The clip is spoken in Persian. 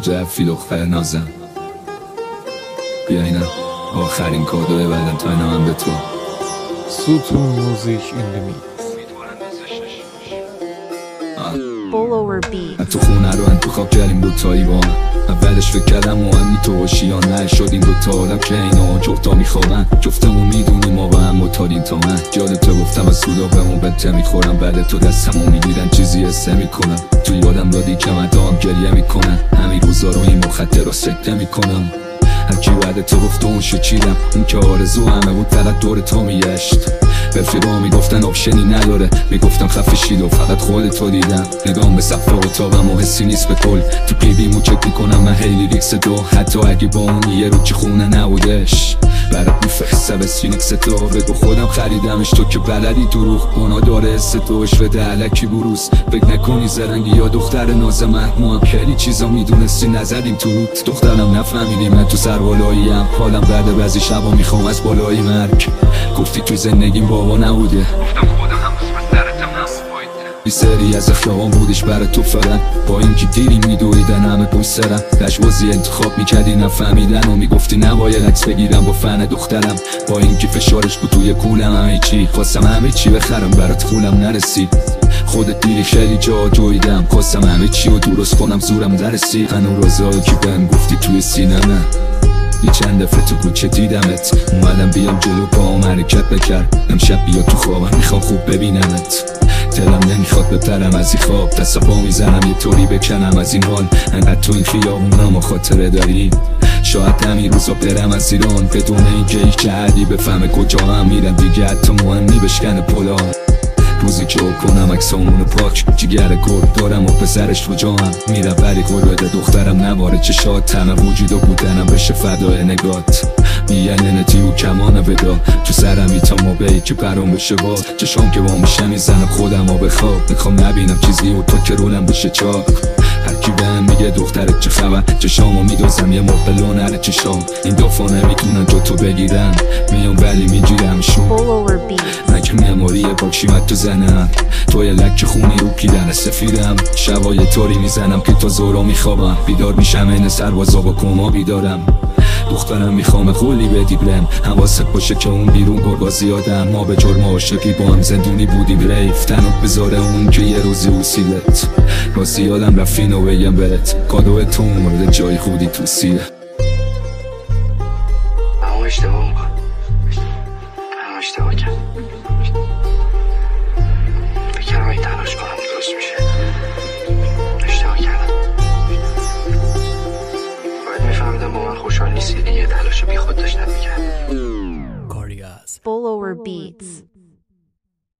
جفی دختر نازم. بیا اینم آخرین کادوه ولنتاینم به تو. ستون موزیک این تو خونه رو انتخاب کردیم دوتایی با هم. اولش فکر کردم مهمی تو باشی یا نه، شدیم دوتا آدم که اینا جفتا میخوابن. جفتمون میدونیم ما با هم متاریم تا من. جالب تو گفتم از سودا به اون بچه میخورم، بعد تو دستمو میگیرن چیزی حسه میکنم. تو یادم دادی که من دام گریه میکنم، همین روزا رو این مخدر رو سکته میکنم. هرکی بعد تو گفت اون شچیدم، اون که آرزو همه بود فقط دور تو میگشت. رفیقا میگفتن آپشنی نداره، میگفتم خفه شید و فقط خودتو دیدم. نگام به صفحه اتاقم و حسی نیست به کل، تو پیبیمو چک میکنم من هی ریکس دو. حتی اگه با اون یه رو چه خونه نبودش برات میفرسته به سینکس تو. بگو خودم خریدمش تو که بلدی دروغ گناه داره حس توش بده علکی بروز. فکر نکنی زرنگی یا دختر ناز محموم، خیلی چیزا میدونستی نزدیم تو روت. دخترم نفهمیدی من تو سربالاییم، حالم بعد بعضی شبا میخوام از بالای مرگ. گفتی تو زندگیم بابا نبوده، گفتم خودم هم بس سرتم نبوده. بی سری از اخلاقام بودش برای تو فقط، با اینکه دیری میدویدن همه پشت سرم. لشبازی انتخاب میکردی نفهمیدن و میگفتی نباید عکس بگیرم با فن دخترم. با اینکه فشارش بود توی کولم همه چی، خواستم همه چی بخرم برات پولم نرسید. خودت دیری خیلی جا جویدم، خواستم همه چی رو درست کنم زورم نرسید. هنو رازایی که بهم گفتی توی سینمه، یه چند دفعه تو کوچه دیدمت، اومدم بیام جلو پاهم حرکت بکرد. امشب بیا تو خوابم میخوام خوب ببینمت. دلم نمیخواد بپرم از این خواب، دست پا میزنم یه طوری بکنم از این حال. انقدر تو این خیابونم و خاطره داری، شاید همین روزا برم از ایران بدون اینکه هیچ جهدی بفهمه کجا هم میرم دیگه. حتی مهمی بشکنه پلا، روزی که کنم عکسامونو پاک. جگر گرد دارم و پسرش تو جاهم میرم ولی قربت دخترم نباره چشات. تنم وجود و بودنم بشه فدای نگات. مییننتی و کمان ودا تو سرمی تا موقعی که برام بشه باد. چشام که با میشه میزنم خودم و بخواب، میخوام نبینم چیزی و تا که رولم بشه چاک. هرکی بهم میگه دخترت چه خبر، چشامو میدوزم یه موقع لونر چشام. این دافا نمیتونن جو تو بگیرن، میام ولی میگیرمشون. من که مموری پاکشیمت تو زنم، توی لک خونی رو پیدن سفیدم. شبای طوری میزنم که تا زورا میخوابم، بیدار میشم این سربازا با کما بیدارم. دخترم میخوام خولی بدی برم، حواست باشه که اون بیرون گرگا زیادم. ما به جرم عاشقی با هم زندونی بودیم ریف، تنوت بذاره اون که یه روزی اوسیلت. راستی یادم رفت و بگم برت، کادو تو مورد جای خودی تو سیره. اما اشتباه میکن، اما اشتباه کرد. بکنم این تلاش کنم درست میشه. اشتباه کردم، باید میفهمیدم با من خوشحال نیستی دیگه. تلاش بی خود داشتم میکردم. Follower Beats.